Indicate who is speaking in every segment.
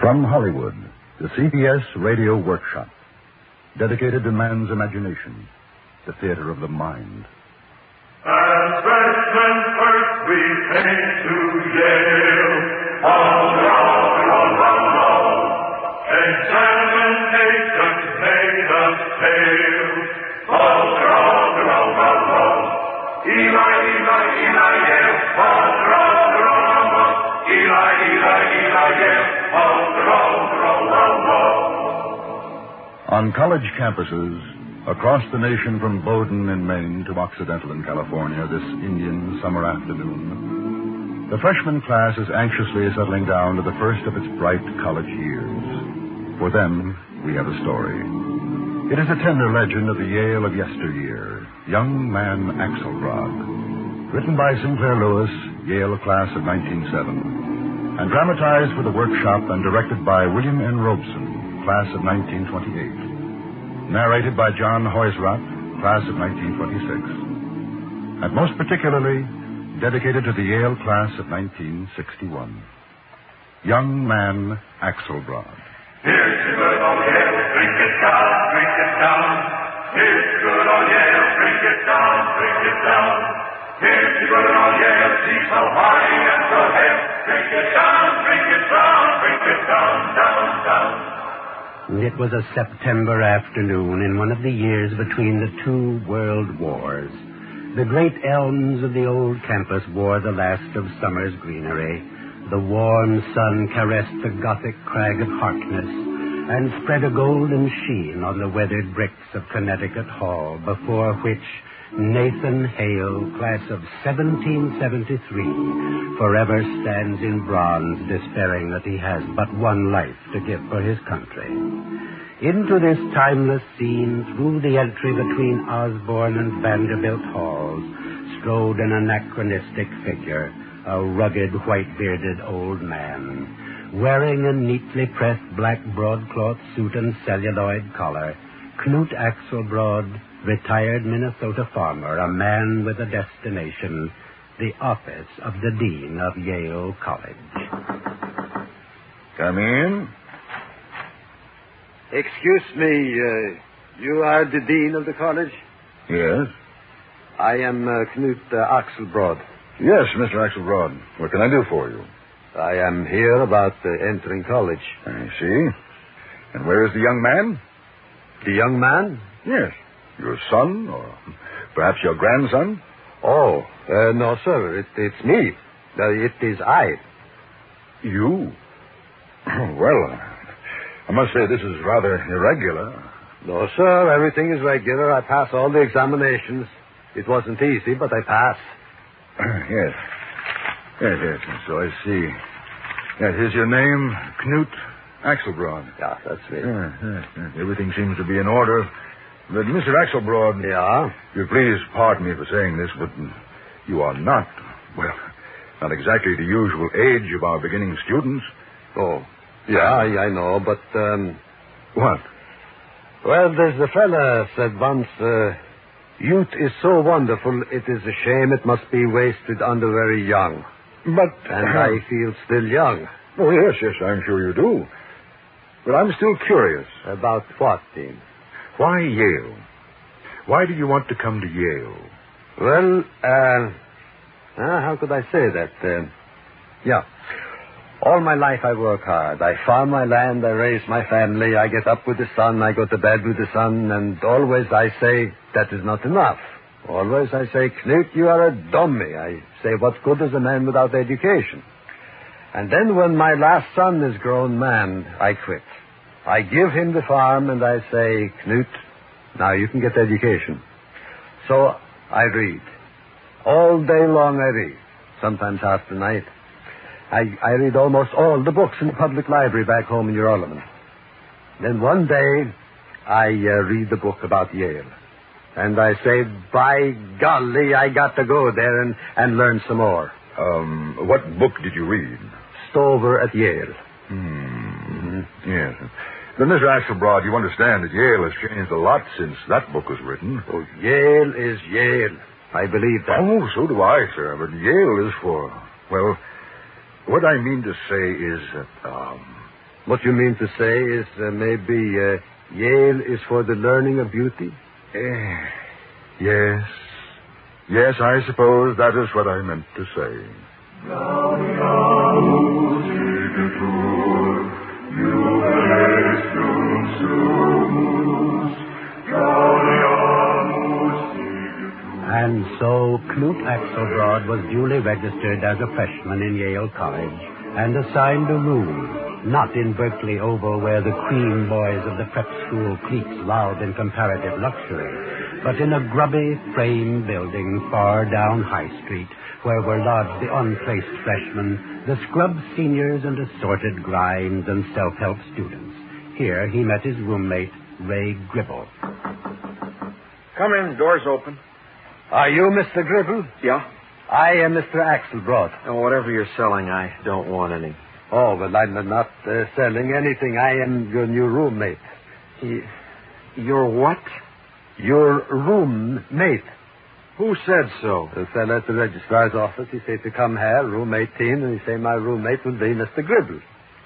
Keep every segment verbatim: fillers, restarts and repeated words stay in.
Speaker 1: From Hollywood, the C B S Radio Workshop, dedicated to man's imagination, the theater of the mind.
Speaker 2: And freshmen first we came to Yale, all round, round, round, round. Examinations made us fail, all round, round, round, round. Eli, Eli, Eli, Yale, all round, round, round, round. Eli, Eli, Eli, Yale, all round, round, round, round.
Speaker 1: On college campuses across the nation, from Bowdoin in Maine to Occidental in California, this Indian summer afternoon, the freshman class is anxiously settling down to the first of its bright college years. For them, we have a story. It is a tender legend of the Yale of yesteryear, Young Man Axelrod, written by Sinclair Lewis, Yale class of nineteen oh seven, and dramatized for the workshop and directed by William N. Robeson, class of nineteen twenty-eight. Narrated by John Heusrath, class of nineteen twenty-six. And most particularly, dedicated to the Yale class of nineteen sixty-one. Young Man Axelrod.
Speaker 2: Here's the good old Yale, drink it down, drink it down. Here's the good old Yale, drink it down, drink it down. Here's the good old Yale, see so high and so hale. Drink it down, drink it down, drink it down, down, down.
Speaker 3: It was a September afternoon in one of the years between the two world wars. The great elms of the old campus wore the last of summer's greenery. The warm sun caressed the Gothic crag of Harkness and spread a golden sheen on the weathered bricks of Connecticut Hall, before which Nathan Hale, class of seventeen seventy-three, forever stands in bronze, despairing that he has but one life to give for his country. Into this timeless scene, through the entry between Osborne and Vanderbilt halls, strode an anachronistic figure, a rugged, white-bearded old man, wearing a neatly pressed black broadcloth suit and celluloid collar. Knut Axelrod, retired Minnesota farmer, a man with a destination, the office of the dean of Yale College.
Speaker 4: Come in.
Speaker 5: Excuse me, uh, you are the dean of the college?
Speaker 4: Yes.
Speaker 5: I am uh, Knut uh, Axelrod.
Speaker 4: Yes, Mister Axelrod. What can I do for you?
Speaker 5: I am here about uh, entering college.
Speaker 4: I see. And where is the young man?
Speaker 5: The young man?
Speaker 4: Yes. Your son, or perhaps your grandson?
Speaker 5: Oh, uh, no, sir. It, it's me. Uh, it is I.
Speaker 4: You? Well, I must say this is rather irregular.
Speaker 5: No, sir. Everything is regular. I pass all the examinations. It wasn't easy, but I passed.
Speaker 4: Yes. Yes, yes. So I see. Yes, is your name Knut Axelrod?
Speaker 5: Yeah, that's me.
Speaker 4: Yes, yes, yes. Everything seems to be in order. But Mister Axelrod...
Speaker 5: Yeah?
Speaker 4: You please pardon me for saying this, but you are not, well, not exactly the usual age of our beginning students.
Speaker 5: Oh, yeah, I, I know, but, um...
Speaker 4: What?
Speaker 5: Well, there's a fella said once, uh, youth is so wonderful, it is a shame it must be wasted on the very young.
Speaker 4: But...
Speaker 5: And I feel still young.
Speaker 4: Oh, yes, yes, I'm sure you do. But I'm still curious.
Speaker 5: About what, Dean?
Speaker 4: Why Yale? Why do you want to come to Yale?
Speaker 5: Well, uh, uh how could I say that? Uh, yeah. All my life I work hard. I farm my land, I raise my family, I get up with the sun, I go to bed with the sun, and always I say, that is not enough. Always I say, Knut, you are a dummy. I say, what good is a man without education? And then when my last son is grown man, I quit. I give him the farm and I say, Knut, now you can get education. So I read. All day long I read. Sometimes half the night. I, I read almost all the books in the public library back home in Urolman. Then one day, I uh, read the book about Yale. And I say, by golly, I got to go there and, and learn some more.
Speaker 4: Um, what book did you read?
Speaker 5: Stover at Yale.
Speaker 4: Hmm. Mm-hmm. Yes. Then, Mister Axelrod, you understand that Yale has changed a lot since that book was written.
Speaker 5: Oh, Yale is Yale. I believe that.
Speaker 4: Oh, so do I, sir. But Yale is for, well, what I mean to say is that, um,
Speaker 5: What you mean to say is uh, maybe uh, Yale is for the learning of beauty?
Speaker 4: Eh, yes. Yes, I suppose that is what I meant to say.
Speaker 3: And so Knut Axelbrod was duly registered as a freshman in Yale College and assigned a room, not in Berkeley Oval where the cream boys of the prep school cliques lolled in comparative luxury, but in a grubby frame building far down High Street where were lodged the unplaced freshmen, the scrub seniors and assorted grinds and self-help students. Here he met his roommate, Ray Gribble.
Speaker 6: Come in, door's open.
Speaker 5: Are you Mister Gribble?
Speaker 6: Yeah?
Speaker 5: I am Mister Axelbrod.
Speaker 6: Oh, whatever you're selling, I don't want any.
Speaker 5: Oh, well, I'm not uh, selling anything. I am your new roommate.
Speaker 6: You, you're what?
Speaker 5: Your roommate.
Speaker 6: Who said so?
Speaker 5: The fellow at the registrar's office, he said to come here, room eighteen, and he said my roommate will be Mister Gribble.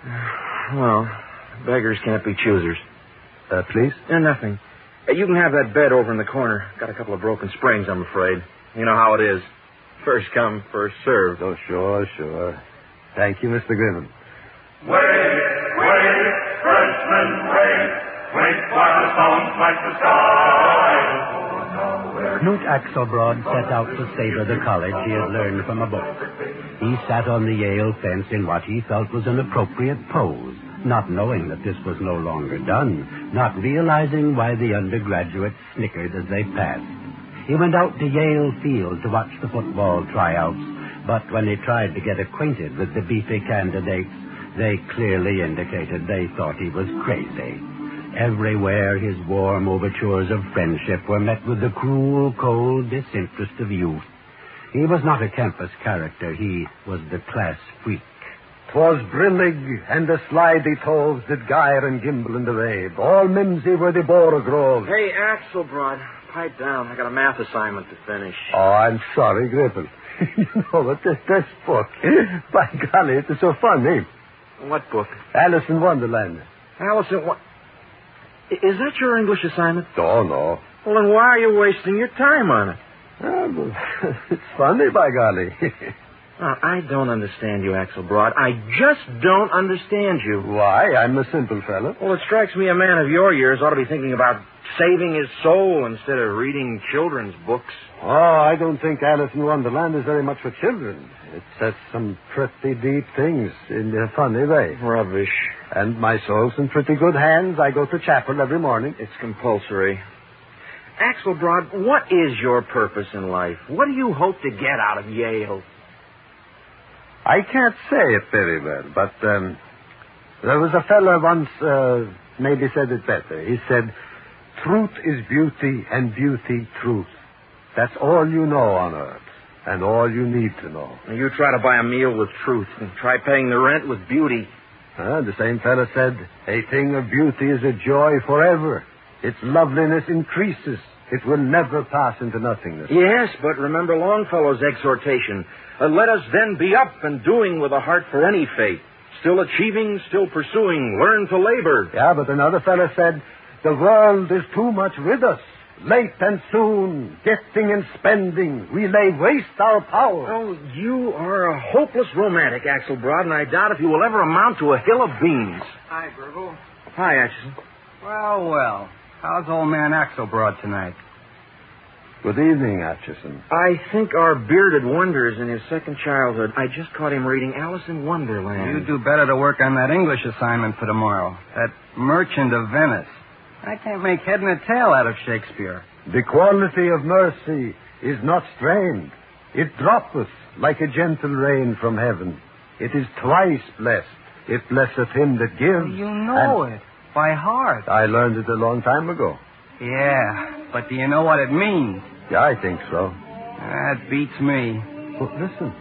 Speaker 6: Well, beggars can't be choosers.
Speaker 5: Uh, please?
Speaker 6: Uh, nothing. Uh, you can have that bed over in the corner. Got a couple of broken springs, I'm afraid. You know how it is. First come, first served.
Speaker 5: Oh, sure, sure. Thank you, Mister Gribble.
Speaker 2: Wait, wait, Frenchman, wait. Wait while the songs like the sky.
Speaker 3: Knut Axelbrod set out to savor the college he had learned from a book. He sat on the Yale fence in what he felt was an appropriate pose, not knowing that this was no longer done, not realizing why the undergraduates snickered as they passed. He went out to Yale Field to watch the football tryouts, but when he tried to get acquainted with the beefy candidates, they clearly indicated they thought he was crazy. Everywhere his warm overtures of friendship were met with the cruel, cold disinterest of youth. He was not a campus character. He was the class freak.
Speaker 5: 'Twas Brillig and the slithy toves did gyre and gimble in the rabe. All mimsy were the borough
Speaker 6: Hey, Axelbrod, pipe down. I got a math assignment to finish.
Speaker 5: Oh, I'm sorry, Gribble. You know, but this, this book, by golly, it is so funny.
Speaker 6: What book?
Speaker 5: Alice in Wonderland.
Speaker 6: Alice in what? Is that your English assignment?
Speaker 5: Oh, no.
Speaker 6: Well, then why are you wasting your time on it?
Speaker 5: Oh, well, it's funny, by golly.
Speaker 6: Uh, I don't understand you, Axelbrod. I just don't understand you.
Speaker 5: Why? I'm a simple fellow.
Speaker 6: Well, it strikes me a man of your years ought to be thinking about saving his soul instead of reading children's books.
Speaker 5: Oh, I don't think Alice in Wonderland is very much for children. It says some pretty deep things in a funny way.
Speaker 6: Rubbish.
Speaker 5: And my soul's in pretty good hands. I go to chapel every morning.
Speaker 6: It's compulsory. Axelbrod, what is your purpose in life? What do you hope to get out of Yale?
Speaker 5: I can't say it very well, but um, there was a fellow once uh, maybe said it better. He said, truth is beauty and beauty truth. That's all you know on earth and all you need to know.
Speaker 6: You try to buy a meal with truth and try paying the rent with beauty.
Speaker 5: Uh, the same fellow said, a thing of beauty is a joy forever. Its loveliness increases. It will never pass into nothingness.
Speaker 6: Yes, but remember Longfellow's exhortation. Uh, let us then be up and doing with a heart for any fate. Still achieving, still pursuing, learn to labor.
Speaker 5: Yeah, but another fellow said, the world is too much with us. Late and soon, getting and spending, we lay waste our power.
Speaker 6: Oh, you are a hopeless romantic, Axelbrod, and I doubt if you will ever amount to a hill of beans.
Speaker 7: Hi, Gribble.
Speaker 6: Hi, Atchison.
Speaker 7: Well, well. How's old man Axelbrod tonight?
Speaker 5: Good evening, Atchison.
Speaker 6: I think our bearded wonders in his second childhood. I just caught him reading Alice in Wonderland.
Speaker 7: You do better to work on that English assignment for tomorrow. That Merchant of Venice. I can't make head and a tail out of Shakespeare.
Speaker 5: The quality of mercy is not strained. It droppeth like a gentle rain from heaven. It is twice blessed. It blesseth him that gives.
Speaker 7: You know
Speaker 5: and
Speaker 7: it by heart.
Speaker 5: I learned it a long time ago.
Speaker 7: Yeah, but do you know what it means?
Speaker 5: Yeah, I think so.
Speaker 7: That beats me.
Speaker 5: Well, listen.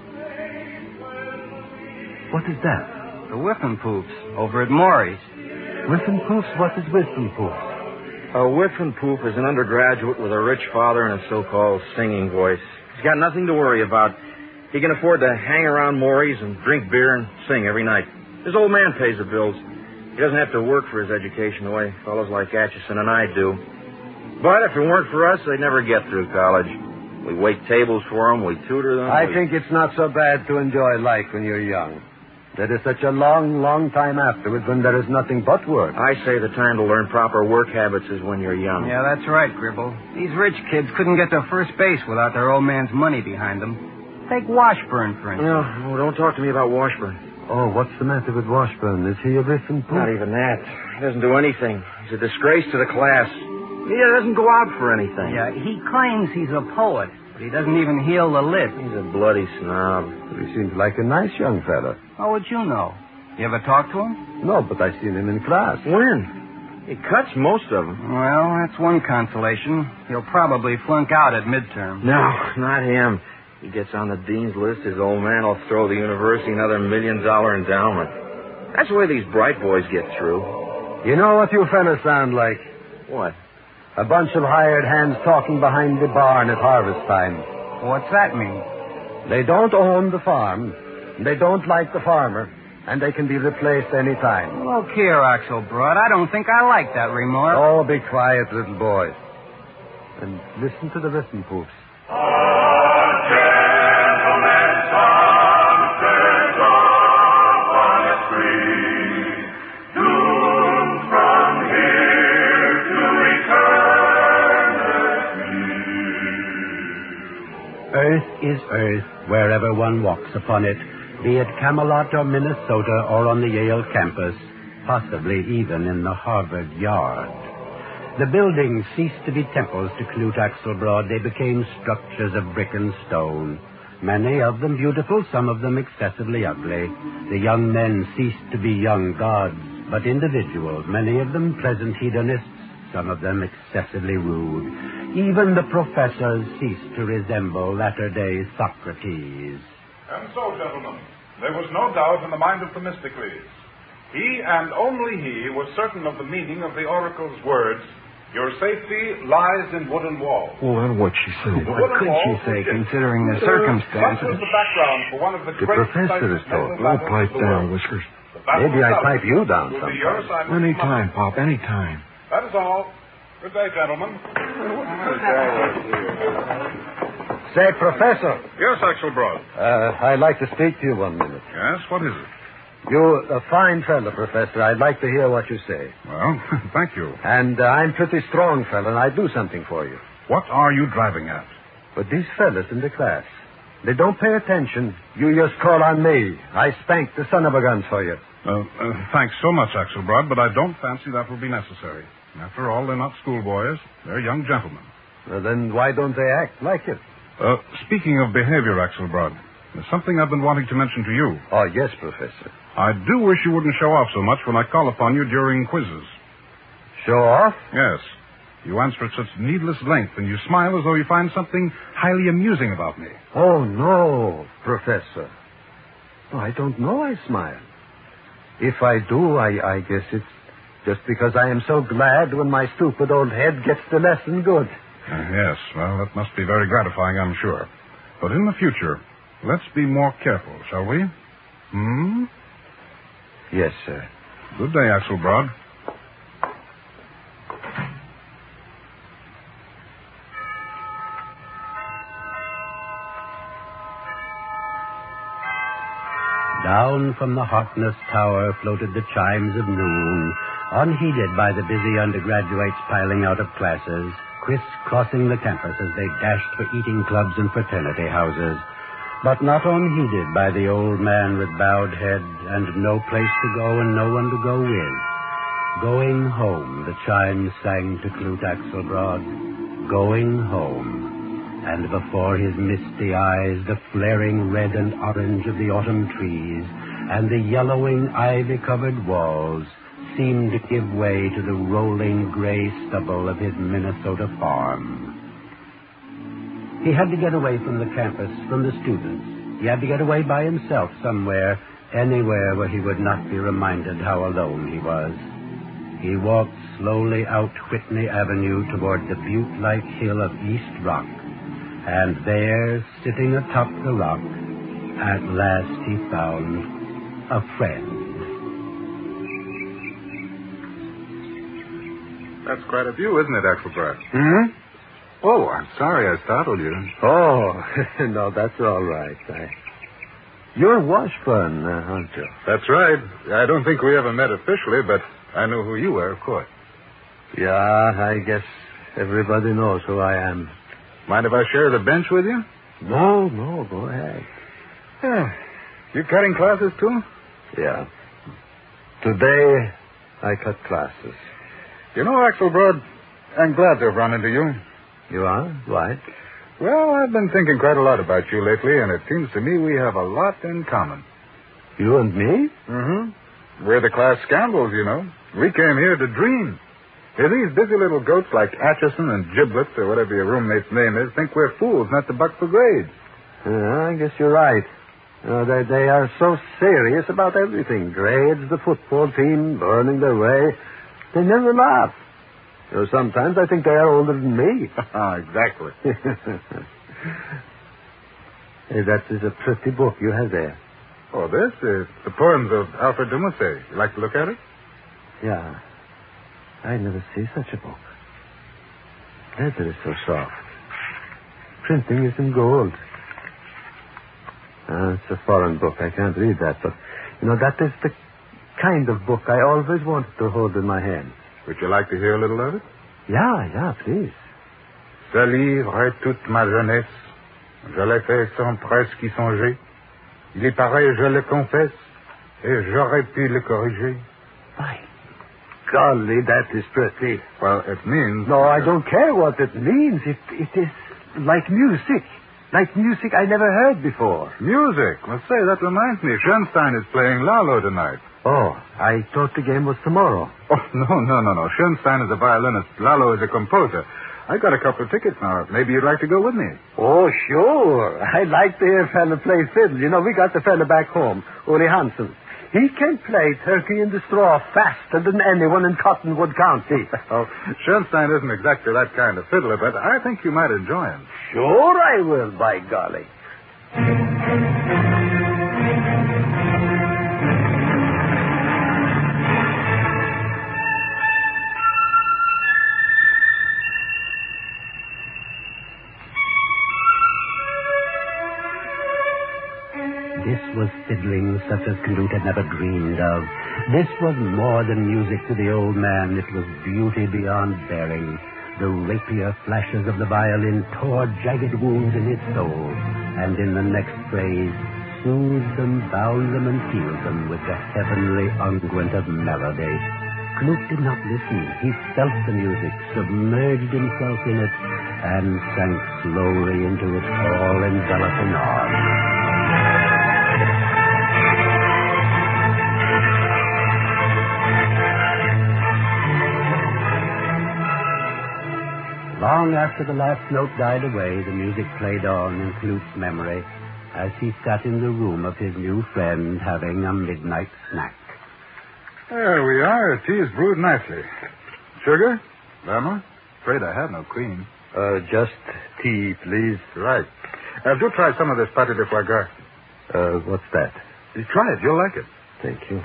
Speaker 5: What is that?
Speaker 7: The Whiffenpoofs over at Maury's.
Speaker 5: Whiffenpoofs? What is Whiffenpoofs?
Speaker 6: A Whiffenpoof is an undergraduate with a rich father and a so-called singing voice. He's got nothing to worry about. He can afford to hang around Maury's and drink beer and sing every night. His old man pays the bills. He doesn't have to work for his education the way fellows like Atchison and I do. But if it weren't for us, they'd never get through college. We wait tables for them, we tutor them.
Speaker 5: I
Speaker 6: we...
Speaker 5: think it's not so bad to enjoy life when you're young. There is such a long, long time afterwards when there is nothing but work.
Speaker 6: I say the time to learn proper work habits is when you're young.
Speaker 7: Yeah, that's right, Gribble. These rich kids couldn't get to first base without their old man's money behind them. Take Washburn, for instance.
Speaker 6: No, don't talk to me about Washburn.
Speaker 5: Oh, what's the matter with Washburn? Is he a riffin' poop?
Speaker 6: Not even that. He doesn't do anything. He's a disgrace to the class. He doesn't go out for anything.
Speaker 7: Yeah, he claims he's a poet, but he doesn't even heal the lip.
Speaker 6: He's a bloody snob.
Speaker 5: He seems like a nice young fella.
Speaker 7: How would you know? You ever talk to him?
Speaker 5: No, but I've seen him in class.
Speaker 6: When? He cuts most of them.
Speaker 7: Well, that's one consolation. He'll probably flunk out at midterm.
Speaker 6: No, not him. He gets on the dean's list, his old man will throw the university another million-dollar endowment. That's the way these bright boys get through.
Speaker 5: You know what you fellas sound like?
Speaker 6: What?
Speaker 5: A bunch of hired hands talking behind the barn at harvest time.
Speaker 7: What's that mean?
Speaker 5: They don't own the farm, they don't like the farmer, and they can be replaced any time.
Speaker 7: Look here, Axelbrod, I don't think I like that remark.
Speaker 5: Oh, be quiet, little boy. And listen to the written poops.
Speaker 3: Earth is earth wherever one walks upon it, be it Camelot or Minnesota or on the Yale campus, possibly even in the Harvard yard. The buildings ceased to be temples to Knut Axelbrod. They became structures of brick and stone, many of them beautiful, some of them excessively ugly. The young men ceased to be young gods, but individuals, many of them pleasant hedonists, some of them excessively rude. Even the professors ceased to resemble latter-day Socrates.
Speaker 8: And so, gentlemen, there was no doubt in the mind of Themistocles. He and only he was certain of the meaning of the oracle's words, "Your safety lies in wooden walls."
Speaker 9: Well, then what'd she say?
Speaker 8: The
Speaker 7: What
Speaker 8: wooden
Speaker 7: could she
Speaker 8: walls
Speaker 7: say,
Speaker 8: were just-
Speaker 7: considering the
Speaker 8: Much
Speaker 7: circumstances?
Speaker 8: was the background for one of the,
Speaker 5: The
Speaker 8: great
Speaker 5: professor is
Speaker 8: psychic
Speaker 5: talking.
Speaker 8: mental
Speaker 9: Oh,
Speaker 8: battles
Speaker 9: pipe
Speaker 8: of the
Speaker 9: down,
Speaker 8: world.
Speaker 9: Whiskers.
Speaker 8: The battle
Speaker 5: Maybe
Speaker 8: of
Speaker 5: I
Speaker 8: South
Speaker 5: pipe you down
Speaker 8: will be your
Speaker 5: sometime.
Speaker 8: assignment.
Speaker 9: Any time, Pop, any time.
Speaker 8: That is all. Good day, gentlemen.
Speaker 5: Say, Professor,
Speaker 8: Yes, Axelbrod.
Speaker 5: uh, I'd like to speak to you one minute.
Speaker 8: Yes, what is it?
Speaker 5: You're a fine fellow, Professor. I'd like to hear what you say.
Speaker 8: Well, thank you.
Speaker 5: And uh, I'm pretty strong fellow, and I'd do something for you.
Speaker 8: What are you driving at?
Speaker 5: But these fellas in the class, they don't pay attention. You just call on me. I spank the son of a guns for you.
Speaker 8: Uh, uh, thanks so much, Axelbrod, but I don't fancy that will be necessary. After all, they're not schoolboys. They're young gentlemen.
Speaker 5: Well, then why don't they act like it?
Speaker 8: Uh, speaking of behavior, Axelbrod, there's something I've been wanting to mention to you.
Speaker 5: Oh, yes, Professor.
Speaker 8: I do wish you wouldn't show off so much when I call upon you during quizzes.
Speaker 5: Show off?
Speaker 8: Yes. You answer at such needless length, and you smile as though you find something highly amusing about me.
Speaker 5: Oh, no, Professor. Oh, I don't know I smile. If I do, I, I guess it's just because I am so glad when my stupid old head gets the lesson good.
Speaker 8: Uh, yes, well, that must be very gratifying, I'm sure. But in the future, let's be more careful, shall we? Hmm?
Speaker 5: Yes, sir.
Speaker 8: Good day, Axelbrod.
Speaker 3: Down from the Harkness Tower floated the chimes of noon, unheeded by the busy undergraduates piling out of classes, criss-crossing the campus as they dashed for eating clubs and fraternity houses, but not unheeded by the old man with bowed head and no place to go and no one to go with. Going home, the chimes sang to Knut Axelbrod. Going home. And before his misty eyes, the flaring red and orange of the autumn trees and the yellowing ivy-covered walls seemed to give way to the rolling gray stubble of his Minnesota farm. He had to get away from the campus, from the students. He had to get away by himself somewhere, anywhere where he would not be reminded how alone he was. He walked slowly out Whitney Avenue toward the butte-like hill of East Rock. And there, sitting atop the rock, at last he found a friend.
Speaker 4: That's quite a view, isn't it, Axelbrod?
Speaker 5: Hmm?
Speaker 4: Oh, I'm sorry I startled you.
Speaker 5: Oh, no, that's all right. I... You're Washburn, uh, aren't you?
Speaker 4: That's right. I don't think we ever met officially, but I know who you were, of course.
Speaker 5: Yeah, I guess everybody knows who I am.
Speaker 4: Mind if I share the bench with you?
Speaker 5: No, no, go ahead.
Speaker 4: Yeah. You cutting classes, too?
Speaker 5: Yeah. Today, I cut classes.
Speaker 4: You know, Axelbrod, I'm glad to have run into you.
Speaker 5: You are? Why?
Speaker 4: Well, I've been thinking quite a lot about you lately, and it seems to me we have a lot in common.
Speaker 5: You and me?
Speaker 4: Mm-hmm. We're the class scoundrels, you know. We came here to dream. If these busy little goats like Atchison and Giblets, or whatever your roommate's name is, think we're fools not to buck for grades.
Speaker 5: Yeah, I guess you're right. You know, they, they are so serious about everything. Grades, the football team, burning their way. They never laugh. You know, sometimes I think they are older than me.
Speaker 4: Exactly.
Speaker 5: Hey, that is a pretty book you have there.
Speaker 4: Oh, this is the poems of Alfred de Musset. You like to look at it?
Speaker 5: Yeah. I never see such a book. Leather is so soft. Printing is in gold. Uh, it's a foreign book. I can't read that, but, you know, that is the kind of book I always wanted to hold in my hand.
Speaker 4: Would you like to hear a little of it?
Speaker 5: Yeah, yeah, please.
Speaker 4: Ce livre est toute ma jeunesse. Je l'ai fait sans presque y songer. Il y paraît, je le confesse, et j'aurais pu le corriger.
Speaker 5: My golly, that is pretty.
Speaker 4: Well, it means...
Speaker 5: No, I don't care what it means. It, it is like music. Like music I never heard before.
Speaker 4: Music? Well, say, that reminds me. Schoenstein is playing Lalo tonight.
Speaker 5: Oh, I thought the game was tomorrow.
Speaker 4: Oh, no, no, no, no. Schoenstein is a violinist. Lalo is a composer. I got a couple of tickets now. Maybe you'd like to go with me.
Speaker 5: Oh, sure. I'd like to hear a fella play fiddle. You know, we got the fella back home, Uri Hansen. He can play Turkey in the Straw faster than anyone in Cottonwood County.
Speaker 4: Oh, Schoenstein isn't exactly that kind of fiddler, but I think you might enjoy him.
Speaker 5: Sure I will, by golly.
Speaker 3: This was fiddling such as Knut had never dreamed of. This was more than music to the old man. It was beauty beyond bearing. The rapier flashes of the violin tore jagged wounds in his soul, and in the next phrase, soothed them, bound them, and healed them with the heavenly unguent of melody. Knut did not listen. He felt the music, submerged himself in it, and sank slowly into its all-enveloping arms. Long after the last note died away, the music played on in Knut's memory as he sat in the room of his new friend having a midnight snack.
Speaker 4: There we are. Tea is brewed nicely. Sugar? Lemon? Afraid I have no cream.
Speaker 5: Uh, just tea, please.
Speaker 4: Right. Uh, do try some of this pâté de foie gras.
Speaker 5: Uh, what's that?
Speaker 4: You try it. You'll like it.
Speaker 5: Thank you.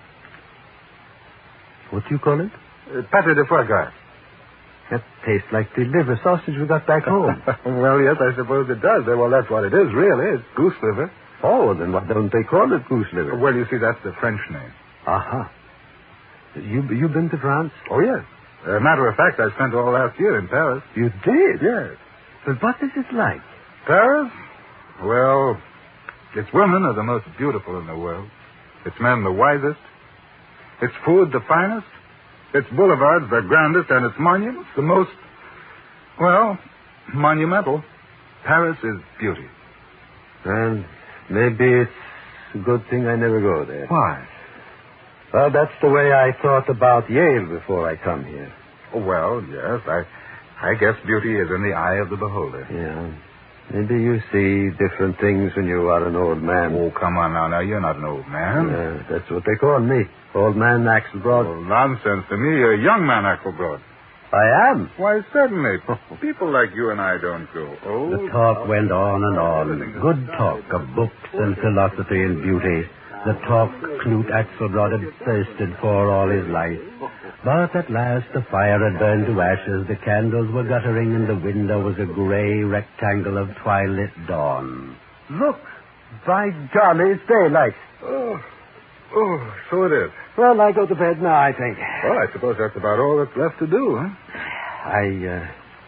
Speaker 5: What do you call it?
Speaker 4: Uh, pâté de foie gras.
Speaker 5: That tastes like the liver sausage we got back home.
Speaker 4: Well, yes, I suppose it does. Well, that's what it is, really. It's goose liver.
Speaker 5: Oh, then why don't they call it goose liver?
Speaker 4: Well, you see, that's the French name.
Speaker 5: Aha. You, you been to France?
Speaker 4: Oh, yes. As a matter of fact, I spent all last year in Paris.
Speaker 5: You did?
Speaker 4: Yes.
Speaker 5: But what is it like?
Speaker 4: Paris? Well, its women are the most beautiful in the world. Its men the wisest. Its food the finest. Its boulevards the grandest, and its monuments the most, well, monumental. Paris is beauty.
Speaker 5: And maybe it's a good thing I never go there.
Speaker 4: Why?
Speaker 5: Well, that's the way I thought about Yale before I come here.
Speaker 4: Well, yes, I, I guess beauty is in the eye of the beholder.
Speaker 5: Yeah. Maybe you see different things when you are an old man.
Speaker 4: Oh, come on now. Now, you're not an old man.
Speaker 5: Yeah, that's what they call me. Old man Axelbrod.
Speaker 4: Oh, nonsense to me. You're a young man, Axelbrod.
Speaker 5: I am.
Speaker 4: Why, certainly. People like you and I don't go old.
Speaker 3: The talk went on and on. Good talk of books and philosophy and beauty. the talk Knut Axelrod had thirsted for all his life. But at last the fire had burned to ashes, the candles were guttering, and the window was a gray rectangle of twilit dawn.
Speaker 10: Look, by golly, it's daylight.
Speaker 4: Oh, oh, so it is.
Speaker 5: Well, I go to bed now, I think.
Speaker 4: Well, I suppose that's about all that's left to do, huh?
Speaker 5: I, uh...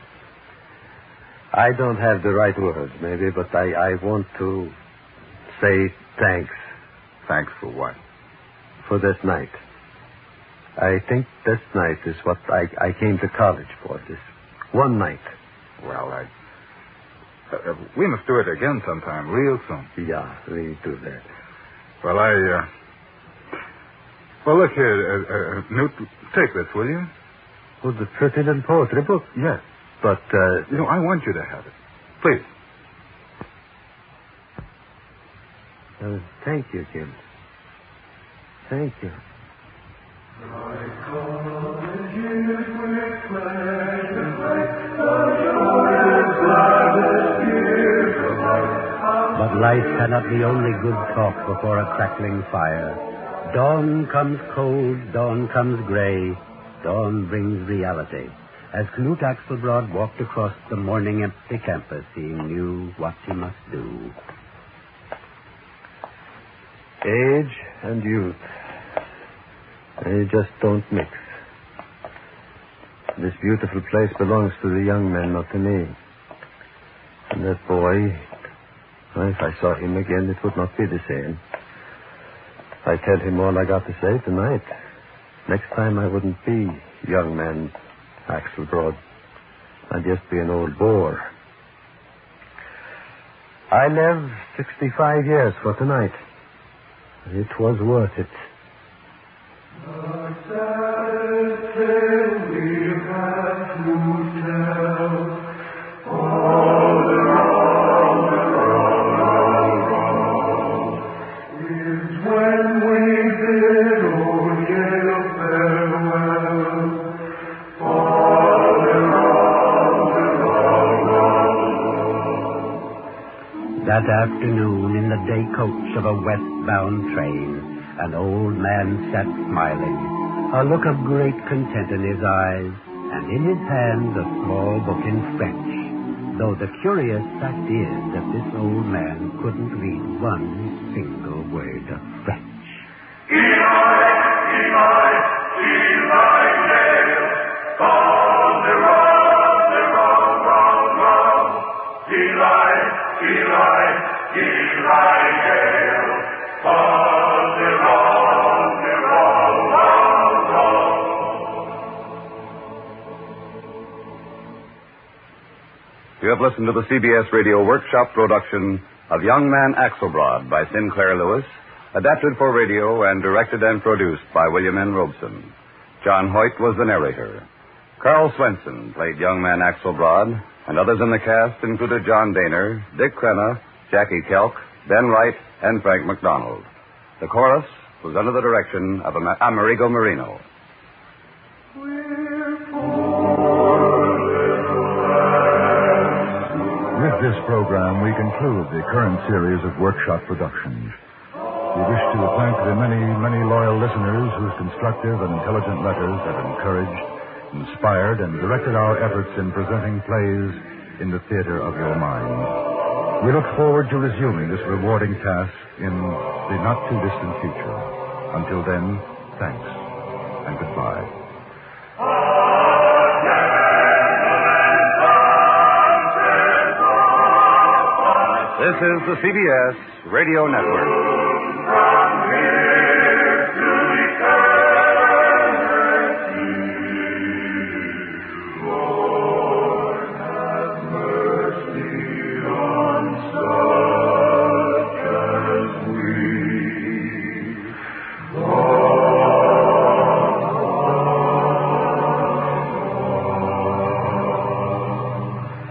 Speaker 5: I don't have the right words, maybe, but I, I want to say thanks.
Speaker 4: Thanks for what?
Speaker 5: For this night. I think this night is what I, I came to college for, this one night.
Speaker 4: Well, I... Uh, we must do it again sometime, real soon.
Speaker 5: Yeah, we do that.
Speaker 4: Well, I, uh... Well, look here, uh, uh, Newt, take this, will you?
Speaker 5: Oh, the pretty little poetry book?
Speaker 4: Yes.
Speaker 5: But, uh...
Speaker 4: You know, I want you to have it. Please.
Speaker 5: Uh, thank you, Jim. Thank you.
Speaker 3: But life cannot be only good talk before a crackling fire. Dawn comes cold, dawn comes gray, dawn brings reality. As Knut Axelrod walked across the morning empty campus, he knew what he must do.
Speaker 5: Age and youth, they just don't mix. This beautiful place belongs to the young men, not to me. And that boy, well, if I saw him again, it would not be the same. I tell him all I got to say tonight. Next time I wouldn't be young man Axelrod. I'd just be an old bore. I live sixty-five years for tonight. It was worth it.
Speaker 3: That afternoon, in the day coach of a westbound train, an old man sat smiling, a look of great content in his eyes, and in his hand a small book in French, though the curious fact is that this old man couldn't read one single word of French.
Speaker 2: Eli, Eli, Eli, Yale, on the road, the road, road, road. Eli, Eli, Eli, Yale, on the road, the road, road, road.
Speaker 11: You have listened to the C B S Radio Workshop production of Young Man Axelrod by Sinclair Lewis, adapted for radio and directed and produced by William N. Robeson. John Hoyt was the narrator. Carl Swenson played Young Man Axelrod, and others in the cast included John Daner, Dick Crenna, Jackie Kelk, Ben Wright, and Frank McDonald. The chorus was under the direction of Amerigo Marino.
Speaker 1: With this program, we conclude the current series of workshop productions. We wish to thank the many, many loyal listeners whose constructive and intelligent letters have encouraged, inspired, and directed our efforts in presenting plays in the theater of your mind. We look forward to resuming this rewarding task in the not-too-distant future. Until then, thanks and goodbye.
Speaker 11: This is the C B S Radio Network.